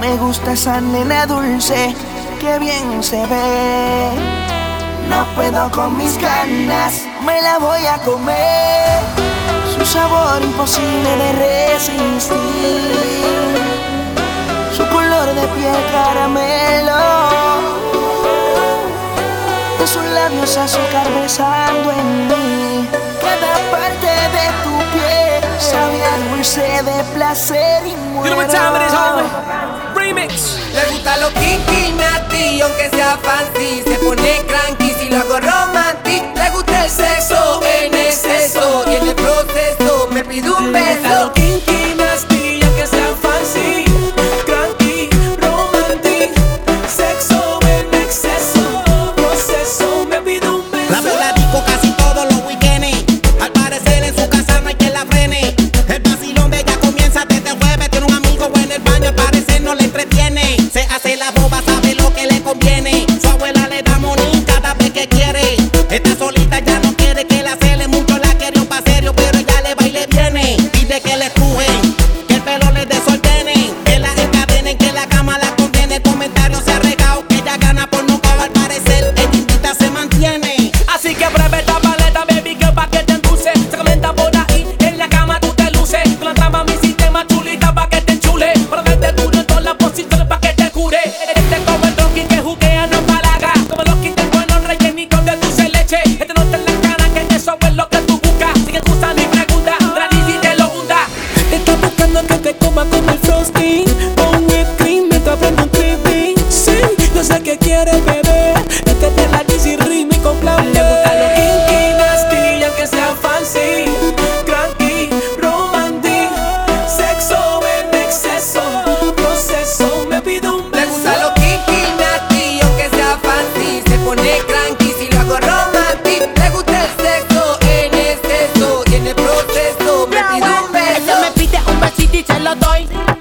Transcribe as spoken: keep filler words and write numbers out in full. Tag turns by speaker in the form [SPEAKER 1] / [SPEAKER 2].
[SPEAKER 1] Me gusta esa nena dulce, que bien se ve. No puedo con mis ganas, me la voy a comer. Su sabor imposible de resistir, su color de piel caramelo, de sus labios azúcar besando en mí. Cada parte de tu piel sabía dulce de placer y muero.
[SPEAKER 2] Remix. Le gusta lo kinky, natty, aunque sea fancy. Se pone cranky si lo hago romantic. Le gusta el sexo en exceso y en el proceso me pide un beso.
[SPEAKER 3] Kinky, nasty, aunque sea fancy, cranky, romantic, sexo en exceso, proceso me pide un beso.
[SPEAKER 4] La voladico casi todos los weekendes. Al parecer en su casa no hay quien la frene. El vacilón de ella comienza desde el jueves. Tiene un amigo en el baño, al parecer no le entretiene. Se hace la boba, sabe lo que le conviene. Su abuela le da money cada vez que quiere. Está solita, ya no quiere que la cele mucho. La quería pa' serio, pero ella le va y le viene. Pide que le estrujen, que el pelo le desordenen, que la encadenen, que la cama la condene. Comentarios se ha regado, que ella gana por no al parecer. Ella invita, se mantiene.
[SPEAKER 3] Así que pruebe esta paleta, baby, que pa' que te endulce. Se comenta por ahí, en la cama tú te luces. Con la trama mi sistema chulita pa' que te enchule. Para verte duro en todas las posiciones pa' que te cure. Este como el donkey que juguea no empalaga. Como los kits buenos rellenitos de dulce leche. Este no te la cara, que eso es lo que tú buscas. Sin excusa ni pregunta, Granny si te lo hunda. Está buscando que te coma con el frosting, con whipped cream, mientras prende un tripping. Sí, yo sé que quieres beber. Este te la Dizzy Remy con plan B. Le gusta lo kinky, nasty, aunque sea fancy, cranky, romantic, sexo en exceso, proceso me pide un
[SPEAKER 2] Le
[SPEAKER 3] beso.
[SPEAKER 2] gusta lo kinky, natty, aunque sea fancy. Se pone cranky si lo hago romantic. Le gusta el sexo en exceso y en el proceso me pide un
[SPEAKER 5] Ella
[SPEAKER 2] beso.
[SPEAKER 5] me pide un besito y se lo doy.